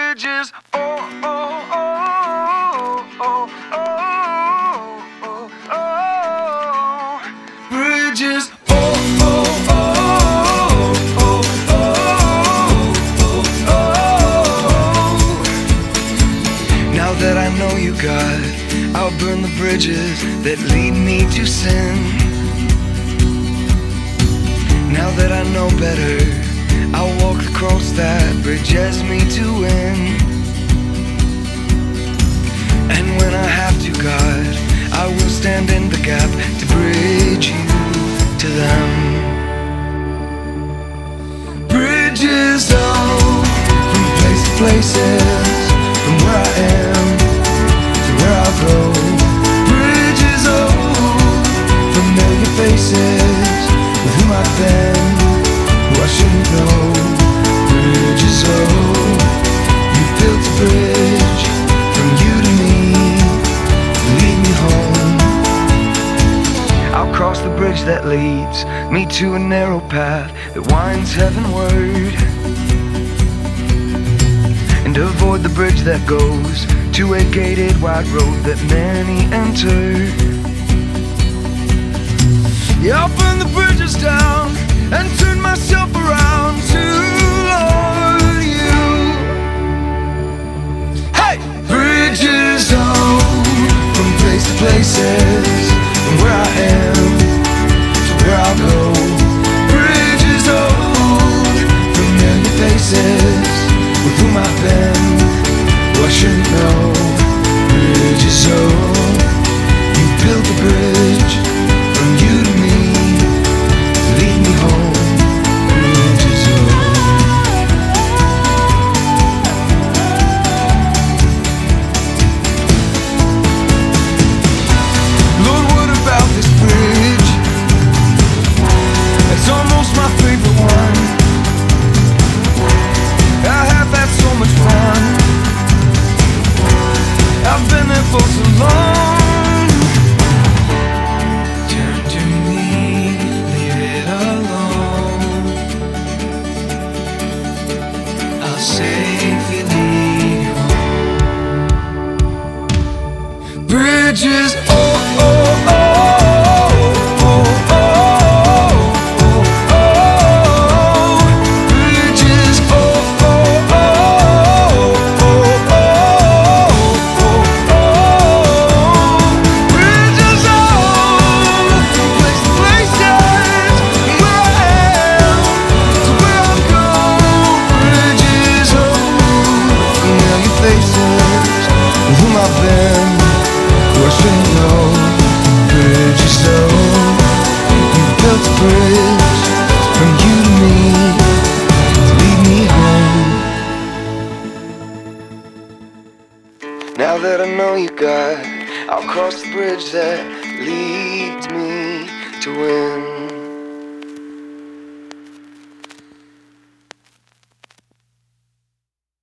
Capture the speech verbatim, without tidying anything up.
bridges. Oh, oh, oh, oh, oh, oh, oh, oh. Bridges. Oh, oh, oh, oh, oh, oh, oh. Now that I know you, God, I'll burn the bridges that lead me to sin. Now that I know better, I'll walk across that bridge as me to win. And when I have to, God, I will stand in the gap to bridge you to them. Bridges, oh, from place to places, from where I am to where I'll go. Bridges, oh, familiar faces with whom I've been, who I shouldn't know. Bridges, oh, you built a bridge from you to me, to lead me home. I'll cross the bridge that leads me to a narrow path that winds heavenward, and avoid the bridge that goes to a gated wide road that many enter. Yeah, I'll burn the bridges down and turn myself around to Lord you. Hey! Bridges, oh, from place to places, from where I am to where I'll go. Bridges, oh, familiar faces with whom I've been, who I shouldn't know. Bridges, oh, you built a bridge from you to me, to lead me home. Bridges, oh. Lord, what about this bridge? It's almost my favorite one. I have had so much fun. I've been there for so long. Turn to me, leave it alone. I'll safely lead you home. Bridges, oh, oh, oh, oh, oh, oh, oh. Bridges, oh, oh, oh, oh, oh, oh, oh. Bridges, oh, from place to places, from where I am to where I'll go. Bridges, oh, familiar faces with whom I've been, who I shouldn't know. Bridges, oh, you built a bridge from you to me, to lead me home. Now that I know you, God, I'll cross the bridge that leads me to win.